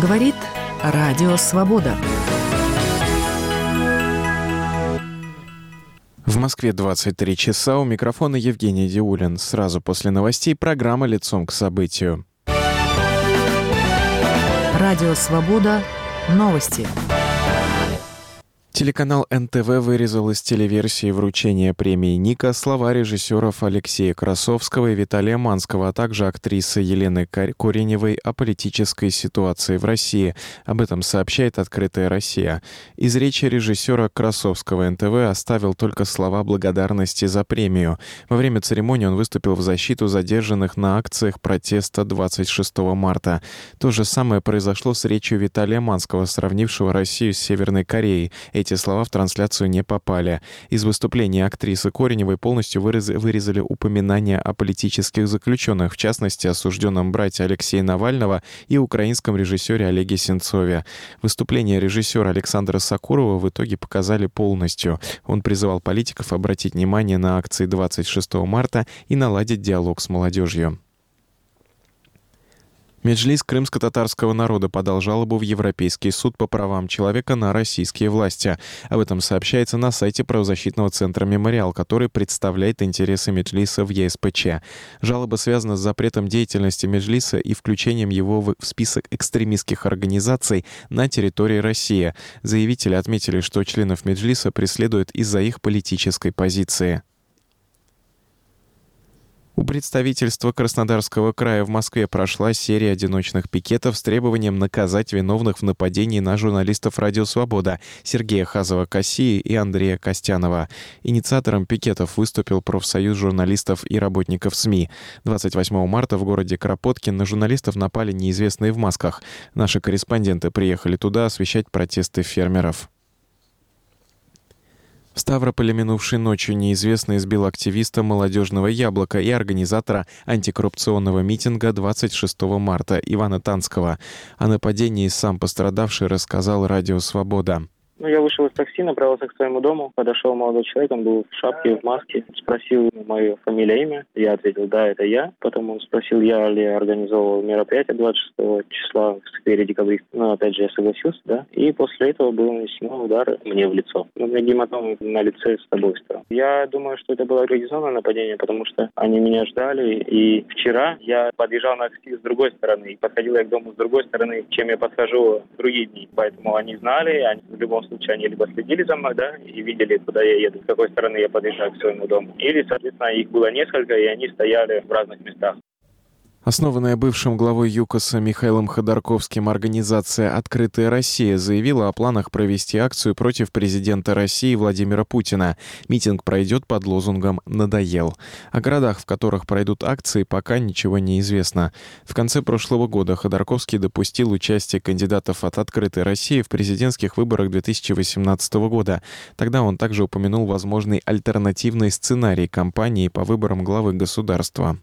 Говорит Радио Свобода. В Москве 23 часа. У микрофона Евгений Диулин. Сразу после новостей программа «Лицом к событию». Радио Свобода. Новости. Телеканал НТВ вырезал из телеверсии вручения премии «Ника» слова режиссеров Алексея Красовского и Виталия Манского, а также актрисы Елены Кореневой о политической ситуации в России. Об этом сообщает «Открытая Россия». Из речи режиссера Красовского НТВ оставил только слова благодарности за премию. Во время церемонии он выступил в защиту задержанных на акциях протеста 26 марта. То же самое произошло с речью Виталия Манского, сравнившего Россию с Северной Кореей. Эти слова в трансляцию не попали. Из выступления актрисы Кореневой полностью вырезали упоминания о политических заключенных, в частности, осужденном брате Алексея Навального и украинском режиссере Олеге Сенцове. Выступление режиссера Александра Сокурова в итоге показали полностью. Он призывал политиков обратить внимание на акции 26 марта и наладить диалог с молодежью. Меджлис крымско-татарского народа подал жалобу в Европейский суд по правам человека на российские власти. Об этом сообщается на сайте правозащитного центра «Мемориал», который представляет интересы Меджлиса в ЕСПЧ. Жалоба связана с запретом деятельности Меджлиса и включением его в список экстремистских организаций на территории России. Заявители отметили, что членов Меджлиса преследуют из-за их политической позиции. У представительства Краснодарского края в Москве прошла серия одиночных пикетов с требованием наказать виновных в нападении на журналистов «Радио Свобода» Сергея Хазова-Кассии и Андрея Костянова. Инициатором пикетов выступил профсоюз журналистов и работников СМИ. 28 марта в городе Кропоткин на журналистов напали неизвестные в масках. Наши корреспонденты приехали туда освещать протесты фермеров. В Ставрополе минувшей ночью неизвестный избил активиста «Молодежного яблока» и организатора антикоррупционного митинга 26 марта Ивана Танского. О нападении сам пострадавший рассказал Радио Свобода. Я вышел из такси, направился к своему дому. Подошел молодой человек, он был в шапке, в маске. Спросил мою фамилию, имя. Я ответил, да, это я. Потом он спросил, я ли организовывал мероприятие 26 числа в сквере Декабристов. Опять же, я согласился, да. И после этого был нанесен удар мне в лицо. У меня гематомы на лице с обоих сторон. Я думаю, что это было организованное нападение, потому что они меня ждали. И вчера я подъезжал на такси с другой стороны. И подходил я к дому с другой стороны, чем я подхожу в другие дни. Поэтому они знали, они в любом случае они либо следили за мной, да, и видели, куда я еду, с какой стороны я подъезжаю к своему дому. Или, соответственно, их было несколько, и они стояли в разных местах. Основанная бывшим главой ЮКОСа Михаилом Ходорковским организация «Открытая Россия» заявила о планах провести акцию против президента России Владимира Путина. Митинг пройдет под лозунгом «Надоел». О городах, в которых пройдут акции, пока ничего не известно. В конце прошлого года Ходорковский допустил участие кандидатов от «Открытой России» в президентских выборах 2018 года. Тогда он также упомянул возможный альтернативный сценарий кампании по выборам главы государства.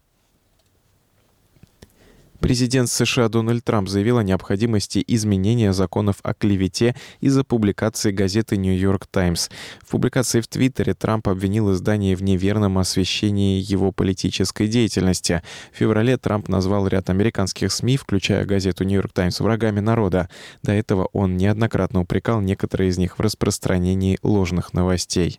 Президент США Дональд Трамп заявил о необходимости изменения законов о клевете из-за публикации газеты «Нью-Йорк Таймс». В публикации в Твиттере Трамп обвинил издание в неверном освещении его политической деятельности. В феврале Трамп назвал ряд американских СМИ, включая газету «Нью-Йорк Таймс», врагами народа. До этого он неоднократно упрекал некоторые из них в распространении ложных новостей.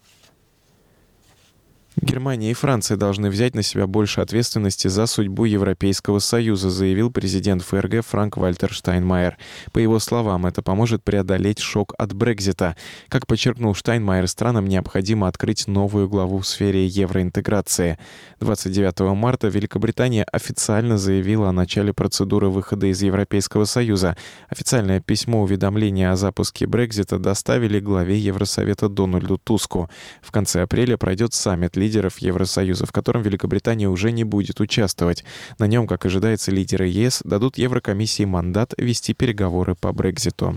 Германия и Франция должны взять на себя больше ответственности за судьбу Европейского Союза, заявил президент ФРГ Франк-Вальтер Штайнмайер. По его словам, это поможет преодолеть шок от Брексита. Как подчеркнул Штайнмайер, странам необходимо открыть новую главу в сфере евроинтеграции. 29 марта Великобритания официально заявила о начале процедуры выхода из Европейского Союза. Официальное письмо уведомления о запуске Брексита доставили главе Евросовета Дональду Туску. В конце апреля пройдет саммит лидеров Евросоюза, в котором Великобритания уже не будет участвовать. На нем, как ожидается, лидеры ЕС дадут Еврокомиссии мандат вести переговоры по Брекситу.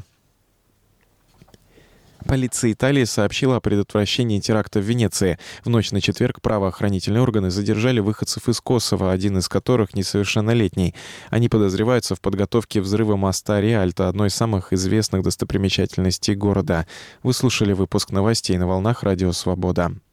Полиция Италии сообщила о предотвращении теракта в Венеции. В ночь на четверг правоохранительные органы задержали выходцев из Косово, один из которых несовершеннолетний. Они подозреваются в подготовке взрыва моста Риальто, одной из самых известных достопримечательностей города. Вы слушали выпуск новостей на волнах Радио Свобода.